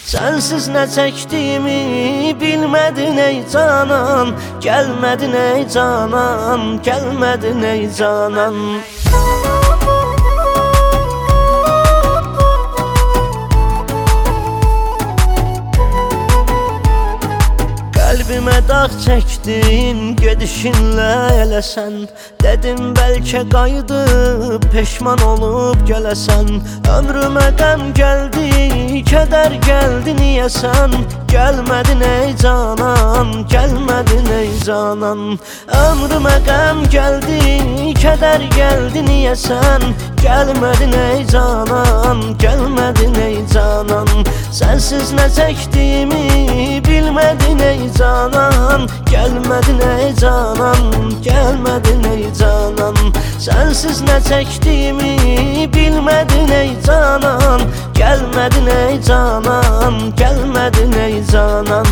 Sensiz ne çektiğimi bilmedin ey canan. Gelmedin ey canan, gelmedin ey canan. Kalbime dağ çektin gedişinle elə sən. Dedim belki qayıdıb peşman olup gələsən. Ömrümə qəm gəldi, kədər gəldi niyə sən? Gəlmədin ey canan, gəlmədin ey canan. Ömrümə qəm gəldi, kədər gəldi niyə sən? Gəlmədin ey canan, gəlmədin ey canan. Sensiz ne çektiğimi bilmedin ey canan. Gelmedin ey canan, gelmedin ey canan. Sensiz ne çektiğimi bilmedin ey canan. Gelmedin ey canan, gelmedin ey canan.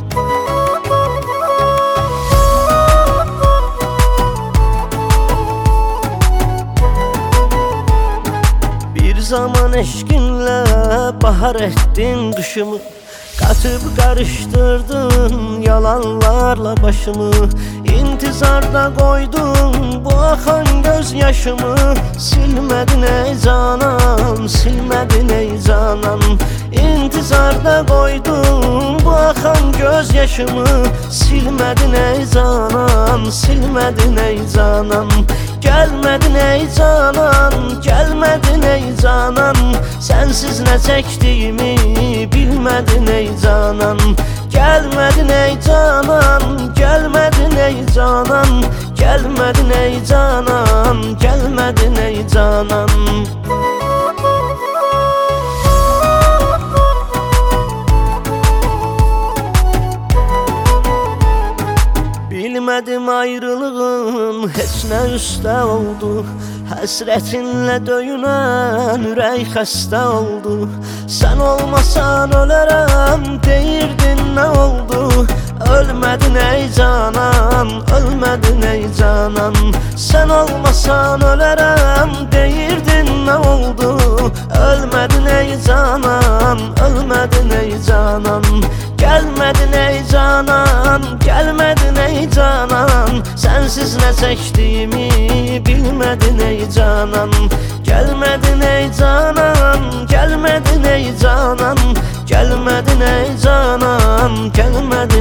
Bir zaman eşkinle bahar ettin kışımı. Katıp karıştırdın yalanlarla başımı. İntizarda koydun bu akan gözyaşımı. Silmedin ey canan, silmedin ey canan. İntizarda koydun bu akan gözyaşımı. Silmedin ey canan, silmedin ey canan. Gelmedin ey canan, gelmedin ey canan. Sensiz ne çektiğimi bilmedin ey canan. Gelmedin ey canan, gelmedin ey canan. Gelmedin ey canan, gelmedin ey canan. Bilmedim ayrılığın heç nə üstə oldu. Həsrətinlə döyünən ürək xəstə oldu. Sən olmasan ölərəm deyirdin nə oldu? Ölmedin ey canan, ölmedin ey canan. Sen olmasan ölərəm deyirdin nə oldu? Ölmedin ey canan, ölmedin ey canan. Gelmedin ey canan, gelmedin ey canan. Sensiz ne çektiğimi bilmedin ey canan. Gelmedin ey canan, gelmedin ey canan. Gelmedin ey canan, gelmedin